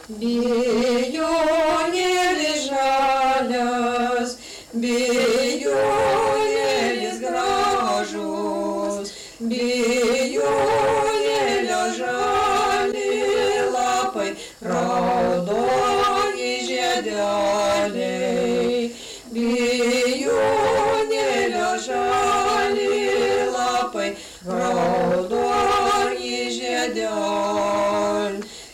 Bijūnėlis žalias, bijūnėlis gražus, bijūnėlio žali lapai, raudoni žiedeliai. Bijūnėlio žali lapai, raudoni žiedeliai.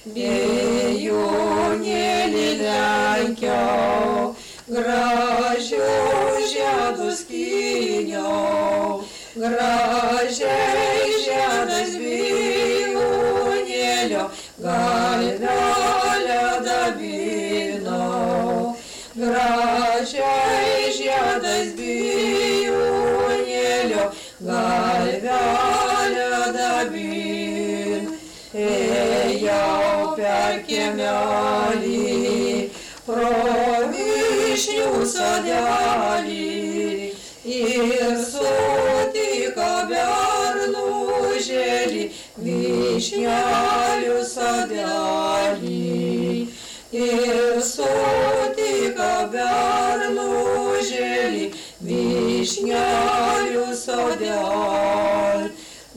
Bijūnėlį lenkiau, gražių žiedų skyniau, gražiai žiedas bijūnėlio galvelę dabinau. Gražiai žiedas bijūnėlio galvelę dabinau. Ėjau per kiemelį, pro vyšnių sodelį ir sutiko bernužėlį vyšnielių sodelį. Ir sutiko bernužėlį vyšnielių sodelį.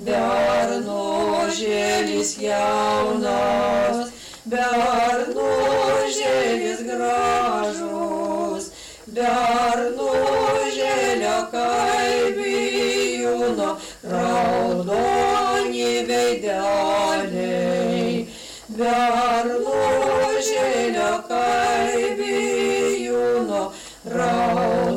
Bernužėlis jaunas, bernužėlis gražus, bernužėlio kaip bijūno raudoni veideliai. Bernužėlio kaip bijūno raudoni